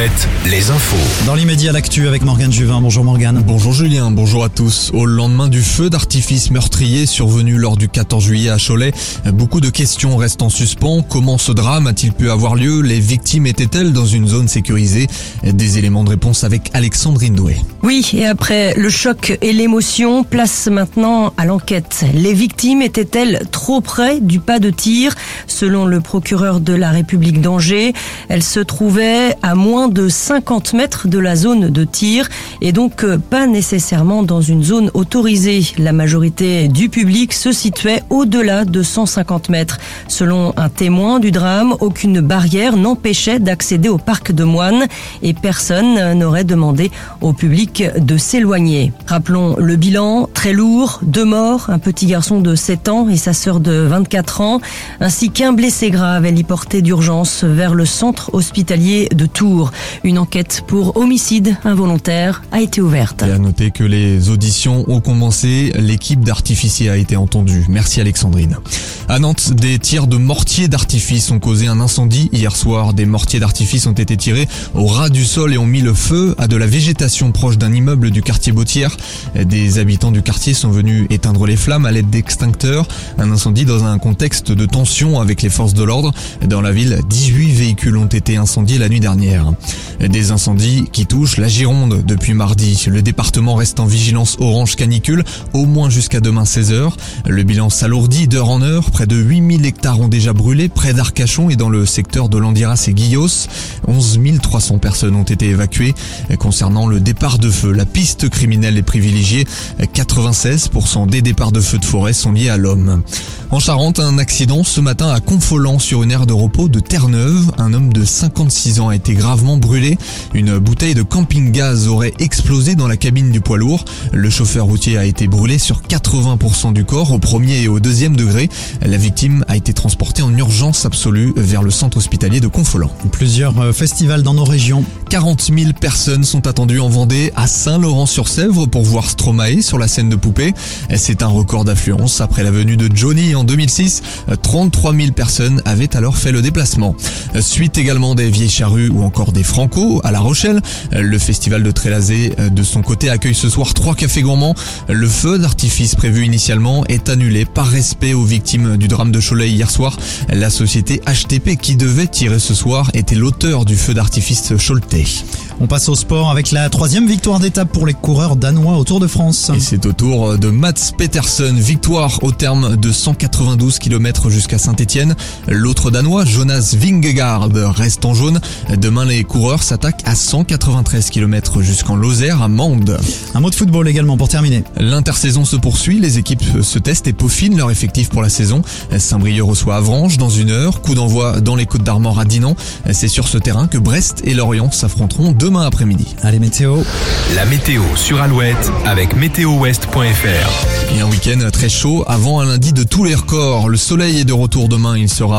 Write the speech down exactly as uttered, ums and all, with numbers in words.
Alouette, les infos. Dans l'immédiat, l'actu avec Morgane Juvin. Bonjour Morgane. Bonjour Julien, bonjour à tous. Au lendemain du feu d'artifice meurtrier survenu lors du quatorze juillet à Cholet, beaucoup de questions restent en suspens. Comment ce drame a-t-il pu avoir lieu? Les victimes étaient-elles dans une zone sécurisée? Des éléments de réponse avec Alexandrine Doué. Oui, et après le choc et l'émotion, place maintenant à l'enquête. Les victimes étaient-elles trop près du pas de tir? Selon le procureur de la République d'Angers, elles se trouvaient à moins de cinquante mètres de la zone de tir et donc pas nécessairement dans une zone autorisée. La majorité du public se situait au-delà de cent cinquante mètres. Selon un témoin du drame, aucune barrière n'empêchait d'accéder au parc de Moine et personne n'aurait demandé au public de s'éloigner. Rappelons le bilan, très lourd, deux morts, un petit garçon de sept ans et sa sœur de vingt-quatre ans, ainsi qu'un blessé grave héliporté d'urgence vers le centre hospitalier de Tours. Une enquête pour homicide involontaire a été ouverte. Et à noter que les auditions ont commencé, l'équipe d'artificiers a été entendue. Merci Alexandrine. À Nantes, des tirs de mortiers d'artifice ont causé un incendie. Hier soir, des mortiers d'artifice ont été tirés au ras du sol et ont mis le feu à de la végétation proche d'un immeuble du quartier Bautière. Des habitants du quartier sont venus éteindre les flammes à l'aide d'extincteurs. Un incendie dans un contexte de tension avec les forces de l'ordre. Dans la ville, dix-huit véhicules ont été incendiés la nuit dernière. Des incendies qui touchent la Gironde depuis mardi. Le département reste en vigilance orange canicule, au moins jusqu'à demain seize heures. Le bilan s'alourdit d'heure en heure. Près de huit mille hectares ont déjà brûlé près d'Arcachon et dans le secteur de Landiras et Guillos. onze mille trois cents personnes ont été évacuées. Concernant le départ de feu, la piste criminelle est privilégiée. quatre-vingt-seize pour cent des départs de feux de forêt sont liés à l'homme. En Charente, un accident ce matin à Confolens sur une aire de repos de Terre-Neuve. Un homme de cinquante-six ans a été gravement brûlé. Une bouteille de camping-gaz aurait explosé dans la cabine du poids lourd. Le chauffeur routier a été brûlé sur quatre-vingts pour cent du corps au premier et au deuxième degré. La victime a été transportée en urgence absolue vers le centre hospitalier de Confolens. Plusieurs festivals dans nos régions. quarante mille personnes sont attendues en Vendée à Saint-Laurent-sur-Sèvre pour voir Stromae sur la scène de poupée. C'est un record d'affluence. Après la venue de Johnny en deux mille six, trente-trois mille personnes avaient alors fait le déplacement. Suite également des Vieilles Charrues ou encore des Franco à La Rochelle. Le festival de Trélazé de son côté accueille ce soir trois cafés gourmands. Le feu d'artifice prévu initialement est annulé par respect aux victimes du drame de Cholet hier soir. La société H T P qui devait tirer ce soir était l'auteur du feu d'artifice choletais. On passe au sport avec la troisième victoire d'étape pour les coureurs danois au Tour de France. Et c'est au tour de Mats Petersen. Victoire au terme de cent quatre-vingt-douze kilomètres jusqu'à Saint-Étienne. L'autre danois, Jonas Vingegaard, reste en jaune. Demain, les coureurs s'attaquent à cent quatre-vingt-treize kilomètres jusqu'en Lozère à Mende. Un mot de football également pour terminer. L'intersaison se poursuit. Les équipes se testent et peaufinent leur effectif pour la saison. Saint-Brieuc reçoit Avranches dans une heure. Coup d'envoi dans les Côtes d'Armor à Dinan. C'est sur ce terrain que Brest et Lorient s'affronteront demain après-midi. Allez, météo. La météo sur Alouette avec météo ouest point f r. Et un week-end très chaud avant un lundi de tous les records. Le soleil est de retour demain. Il sera